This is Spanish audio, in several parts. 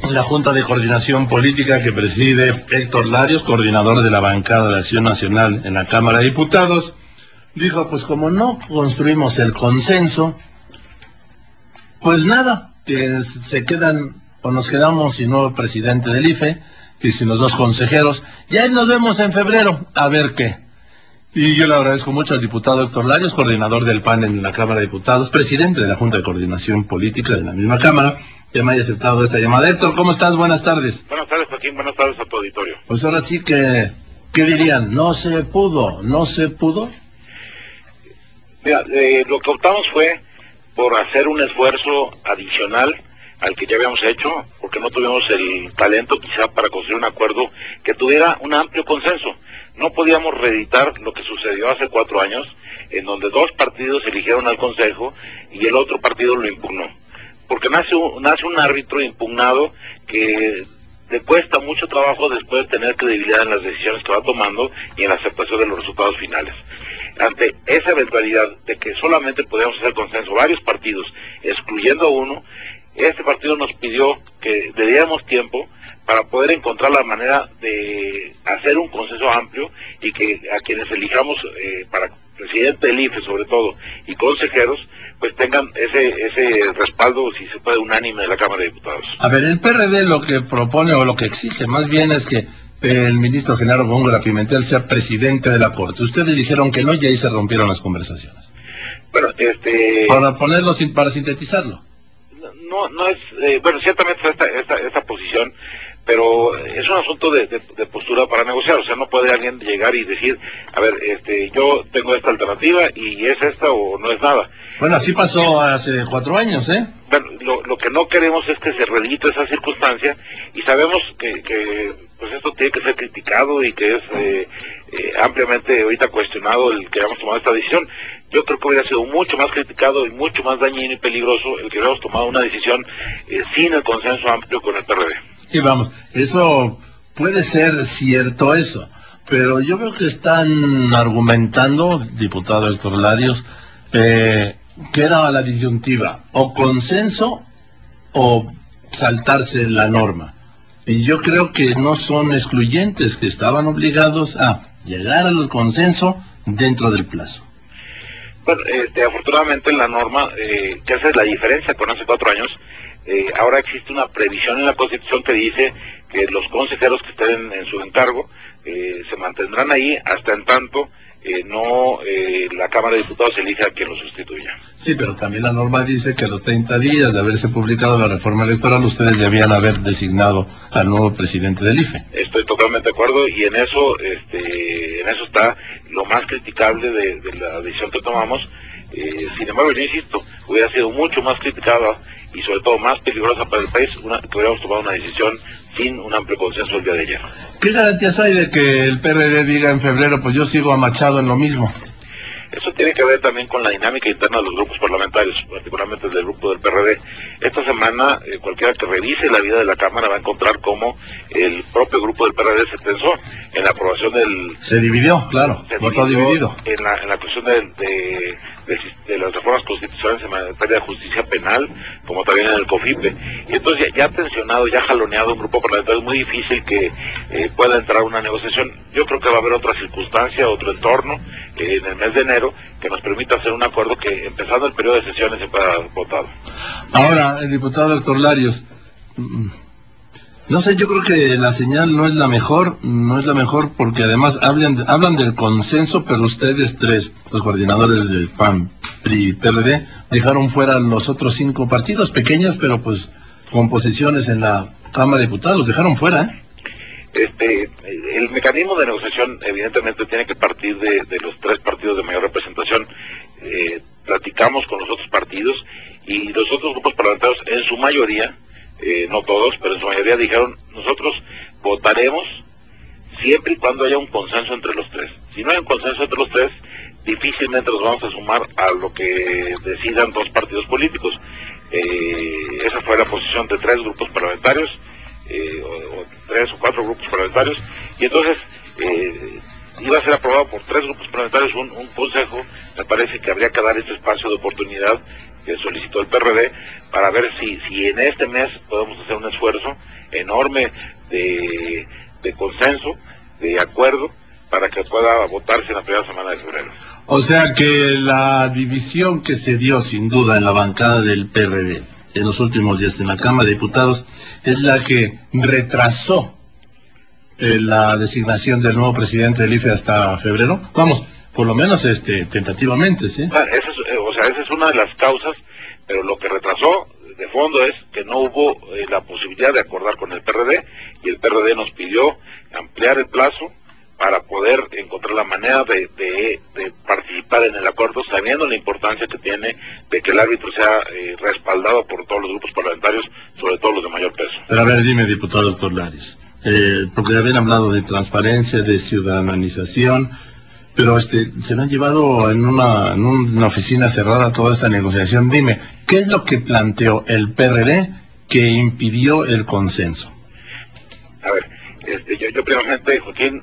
La Junta de Coordinación Política que preside Héctor Larios, coordinador de la bancada de Acción Nacional en la Cámara de Diputados, dijo, pues como no construimos el consenso, pues nada, que se quedan, o nos quedamos sin nuevo presidente del IFE, y sin los dos consejeros, y ahí nos vemos en febrero, a ver qué. Y yo le agradezco mucho al diputado Héctor Larios, coordinador del PAN en la Cámara de Diputados, presidente de la Junta de Coordinación Política de la misma Cámara, que me haya aceptado esta llamada. Héctor, ¿cómo estás? Buenas tardes. Buenas tardes, Joaquín. Buenas tardes a tu auditorio. Pues ahora sí que, ¿qué dirían? ¿No se pudo? ¿No se pudo? Mira, lo que optamos fue por hacer un esfuerzo adicional al que ya habíamos hecho, porque no tuvimos el talento quizá para construir un acuerdo que tuviera un amplio consenso. No podíamos reeditar lo que sucedió hace 4 años, en donde 2 partidos eligieron al Consejo y el otro partido lo impugnó. Porque nace un árbitro impugnado que le cuesta mucho trabajo después de tener credibilidad en las decisiones que va tomando y en la aceptación de los resultados finales. Ante esa eventualidad de que solamente podíamos hacer consenso varios partidos, excluyendo a uno, este partido nos pidió que le diéramos tiempo para poder encontrar la manera de hacer un consenso amplio y que a quienes elijamos para presidente del IFE sobre todo y consejeros pues tengan ese respaldo, si se puede, unánime de la Cámara de Diputados. A ver, el PRD lo que propone o lo que exige más bien es que el ministro Genaro Góngora Pimentel sea presidente de la Corte. Ustedes dijeron que no y ahí se rompieron las conversaciones. Bueno, para sintetizarlo. No es, bueno, ciertamente esta posición, pero es un asunto de postura para negociar. O sea, no puede alguien llegar y decir, a ver, yo tengo esta alternativa y es esta o no es nada. Bueno, así pasó hace 4 años, ¿eh? Bueno, lo que no queremos es que se reedite esa circunstancia y sabemos que pues esto tiene que ser criticado y que es ampliamente ahorita cuestionado el que hayamos tomado esta decisión. Yo creo que hubiera sido mucho más criticado y mucho más dañino y peligroso el que hubiéramos tomado una decisión sin el consenso amplio con el PRD. Sí, vamos, eso puede ser cierto eso, pero yo veo que están argumentando, diputado Héctor Larios, que era la disyuntiva, o consenso o saltarse la norma. Y yo creo que no son excluyentes, que estaban obligados a llegar al consenso dentro del plazo. Bueno, afortunadamente la norma, que hace la diferencia con hace 4 años, ahora existe una previsión en la Constitución que dice que los consejeros que estén en su encargo se mantendrán ahí hasta en tanto la Cámara de Diputados elija a quien lo sustituya. Sí, pero también la norma dice que a los 30 días de haberse publicado la reforma electoral ustedes debían haber designado al nuevo presidente del IFE. Estoy totalmente de acuerdo y en eso está lo más criticable de la decisión que tomamos. Sin embargo, yo insisto, hubiera sido mucho más criticada y sobre todo más peligrosa para el país que hubiéramos tomado una decisión sin un amplio consenso el día de ayer. ¿Qué garantías hay de que el PRD diga en febrero, pues yo sigo amachado en lo mismo? Eso tiene que ver también con la dinámica interna de los grupos parlamentarios, particularmente del grupo del PRD. Esta semana, cualquiera que revise la vida de la Cámara va a encontrar cómo el propio grupo del PRD se tensó en la aprobación del... Se dividió, claro, votó dividido. En la cuestión de las reformas constitucionales en materia de justicia penal, como también en el COFIPE. Y entonces ya tensionado, ya jaloneado un grupo parlamentario, es muy difícil que pueda entrar a una negociación. Yo creo que va a haber otra circunstancia, otro entorno en el mes de enero que nos permita hacer un acuerdo que empezando el periodo de sesiones se pueda votado. Ahora, el diputado Héctor Larios, no sé, yo creo que la señal no es la mejor porque además hablan del consenso, pero ustedes 3, los coordinadores del PAN, PRI y PRD, dejaron fuera los otros 5 partidos pequeños, pero pues con posiciones en la Cámara de Diputados, los dejaron fuera, El mecanismo de negociación evidentemente tiene que partir de los 3 partidos de mayor representación. Platicamos con los otros partidos y los otros grupos parlamentarios en su mayoría, no todos, pero en su mayoría dijeron, nosotros votaremos siempre y cuando haya un consenso entre los 3. Si no hay un consenso entre los 3, difícilmente nos vamos a sumar a lo que decidan 2 partidos políticos. Esa fue la posición de 3 grupos parlamentarios, o 3 o 4 grupos parlamentarios, y entonces iba a ser aprobado por 3 grupos parlamentarios un consejo. Me parece que habría que dar este espacio de oportunidad que solicitó el PRD para ver si en este mes podemos hacer un esfuerzo enorme de consenso, de acuerdo, para que pueda votarse en la primera semana de febrero. O sea que la división que se dio sin duda en la bancada del PRD en los últimos días en la Cámara de Diputados es la que retrasó la designación del nuevo presidente del IFE hasta febrero. Vamos, por lo menos tentativamente, ¿sí? Esa es una de las causas, pero lo que retrasó de fondo es que no hubo la posibilidad de acordar con el PRD, y el PRD nos pidió ampliar el plazo para poder encontrar la manera de participar en el acuerdo, sabiendo la importancia que tiene de que el árbitro sea respaldado por todos los grupos parlamentarios, sobre todo los de mayor peso. Pero a ver, dime, diputado doctor Larios, porque habían hablado de transparencia, de ciudadanización, pero se lo han llevado en una oficina cerrada toda esta negociación. Dime, ¿qué es lo que planteó el PRD que impidió el consenso? A ver, yo primeramente, Joaquín,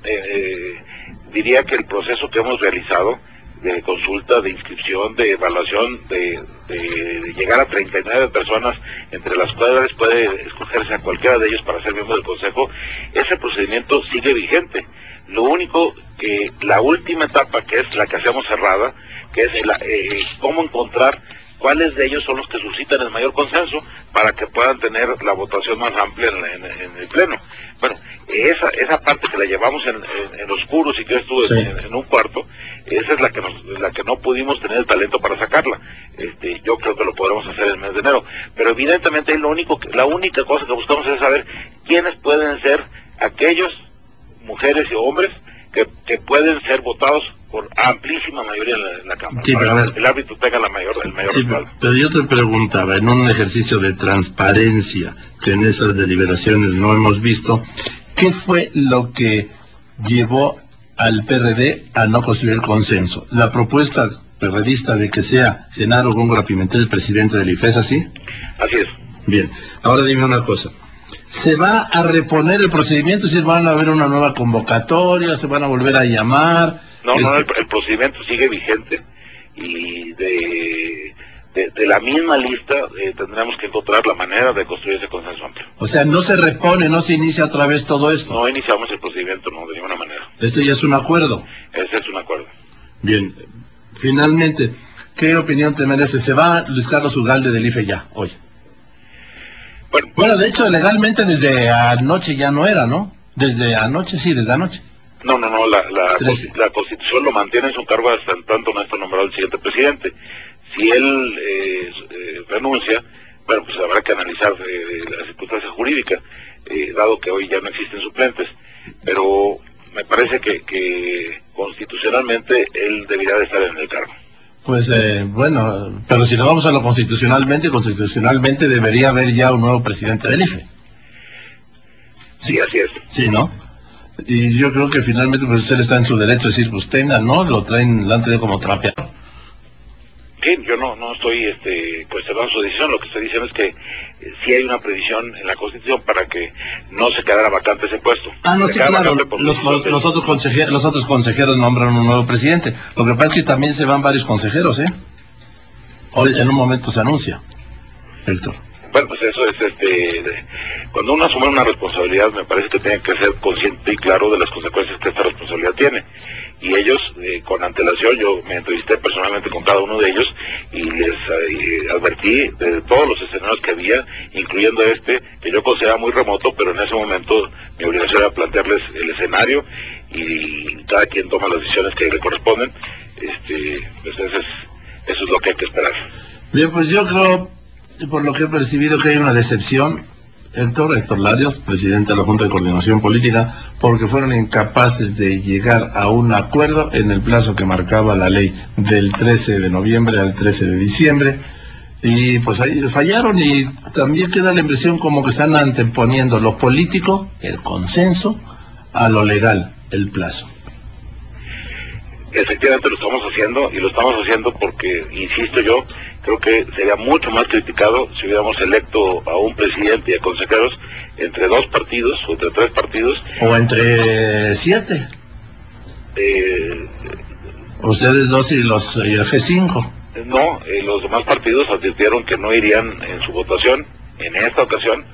diría que el proceso que hemos realizado de consulta, de inscripción, de evaluación, de llegar a 39 personas, entre las cuales puede escogerse a cualquiera de ellos para ser miembro del Consejo, ese procedimiento sigue vigente. Lo único que la última etapa, que es la que hacemos cerrada, que es cómo encontrar cuáles de ellos son los que suscitan el mayor consenso para que puedan tener la votación más amplia en el Pleno. Bueno, esa parte que la llevamos en oscuros y que estuvo sí. en un cuarto, esa es la que no pudimos tener el talento para sacarla. Yo creo que lo podremos hacer el mes de enero, pero evidentemente la única cosa que buscamos es saber quiénes pueden ser aquellos mujeres y hombres que pueden ser votados por amplísima mayoría en la Cámara, sí, para que el árbitro tenga el mayor sí, respaldo. Pero yo te preguntaba, en un ejercicio de transparencia que en esas deliberaciones no hemos visto, ¿qué fue lo que llevó al PRD a no construir el consenso? ¿La propuesta perredista de que sea Genaro Góngora Pimentel el presidente del IFE, así? Así es. Bien, ahora dime una cosa. ¿Se va a reponer el procedimiento? ¿Si van a haber una nueva convocatoria? ¿Se van a volver a llamar? No, el procedimiento sigue vigente, y de la misma lista tendremos que encontrar la manera de construir ese consenso amplio. O sea, no se repone, no se inicia otra vez todo esto. No iniciamos el procedimiento, no, de ninguna manera. Esto ya es un acuerdo. Ese es un acuerdo. Bien, finalmente, ¿qué opinión te merece? ¿Se va Luis Carlos Ugalde del IFE ya, hoy? Bueno, de hecho, legalmente desde anoche ya no era, ¿no? Desde anoche, sí, desde anoche. No, la Constitución lo mantiene en su cargo hasta en tanto no está nombrado el siguiente presidente. Si él renuncia, bueno, pues habrá que analizar la circunstancia jurídica, dado que hoy ya no existen suplentes. Pero me parece que constitucionalmente él debería de estar en el cargo. Pues bueno, pero si nos vamos a lo constitucionalmente debería haber ya un nuevo presidente del IFE. Sí, así es. Sí, ¿no? Y yo creo que finalmente pues él está en su derecho de decir, pues tenga, ¿no? Lo han traído como trapeador. Sí, yo no estoy cuestionando su decisión. Lo que estoy diciendo es que sí hay una previsión en la Constitución para que no se quedara vacante ese puesto. No, sí, claro, los otros consejeros nombran un nuevo presidente. Lo que pasa es que también se van varios consejeros, ¿eh? Hoy en un momento se anuncia, Héctor. Bueno, pues eso es, cuando uno asume una responsabilidad, me parece que tiene que ser consciente y claro de las consecuencias que esta responsabilidad tiene. Y ellos, con antelación, yo me entrevisté personalmente con cada uno de ellos y les advertí de todos los escenarios que había, incluyendo que yo consideraba muy remoto, pero en ese momento mi obligación era plantearles el escenario y cada quien toma las decisiones que le corresponden. Pues eso es lo que hay que esperar. Bien, pues yo creo, por lo que he percibido, que hay una decepción. Héctor Larios, presidente de la Junta de Coordinación Política, porque fueron incapaces de llegar a un acuerdo en el plazo que marcaba la ley del 13 de noviembre al 13 de diciembre, y pues ahí fallaron, y también queda la impresión como que están anteponiendo lo político, el consenso, a lo legal, el plazo. Efectivamente lo estamos haciendo, y lo estamos haciendo porque, insisto yo, creo que sería mucho más criticado si hubiéramos electo a un presidente y a consejeros entre 2 partidos o entre 3 partidos. O entre 7. Ustedes 2 y el G5. No, los demás partidos advirtieron que no irían en su votación en esta ocasión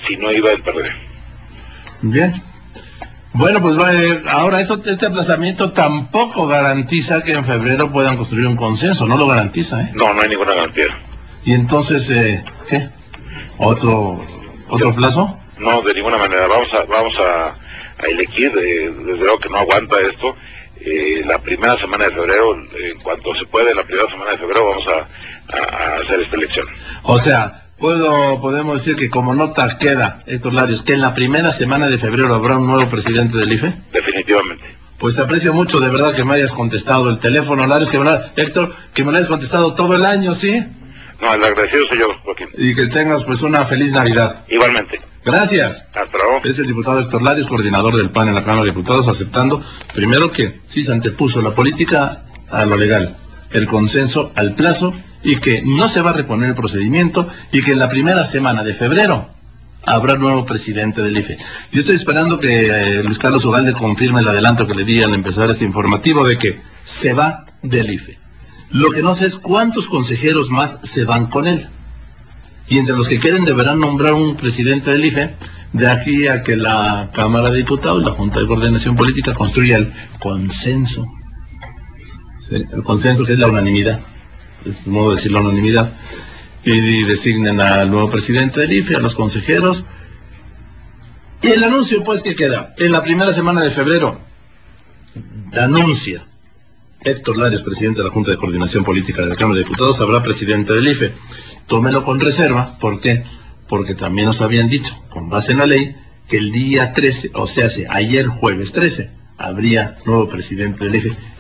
si no iba el PRD. Bien. Bueno, pues ahora este aplazamiento tampoco garantiza que en febrero puedan construir un consenso, no lo garantiza, ¿eh? No, no hay ninguna garantía. Y entonces, ¿qué? ¿Otro plazo? No, de ninguna manera. Vamos a elegir, desde luego que no aguanta esto. La primera semana de febrero, en cuanto se puede, la primera semana de febrero vamos a hacer esta elección. O sea, podemos decir que como nota queda, Héctor Larios, que en la primera semana de febrero habrá un nuevo presidente del IFE. Definitivamente. Pues te aprecio mucho, de verdad, que me hayas contestado el teléfono, Larios, Héctor, que me lo hayas contestado todo el año, ¿sí? No, el agradecido soy yo, Joaquín. Y que tengas pues una feliz Navidad. Igualmente. Gracias. Hasta luego. Es el diputado Héctor Larios, coordinador del PAN en la Cámara de Diputados, aceptando primero que sí se antepuso la política a lo legal, el consenso al plazo, y que no se va a reponer el procedimiento, y que en la primera semana de febrero habrá nuevo presidente del IFE. Yo estoy esperando que Luis Carlos Ugalde confirme el adelanto que le di al empezar este informativo de que se va del IFE. Lo que no sé es cuántos consejeros más se van con él. Y entre los que quieren deberán nombrar un presidente del IFE, de aquí a que la Cámara de Diputados y la Junta de Coordinación Política construya el consenso. ¿Sí? El consenso, que es la unanimidad, es un modo de decir la unanimidad. Y designen al nuevo presidente del IFE, a los consejeros. Y el anuncio, pues, ¿qué queda? En la primera semana de febrero, anuncia Héctor Larios, presidente de la Junta de Coordinación Política de la Cámara de Diputados, habrá presidente del IFE. Tómelo con reserva. ¿Por qué? Porque también nos habían dicho, con base en la ley, que el día 13, o sea, ayer jueves 13, habría nuevo presidente del IFE.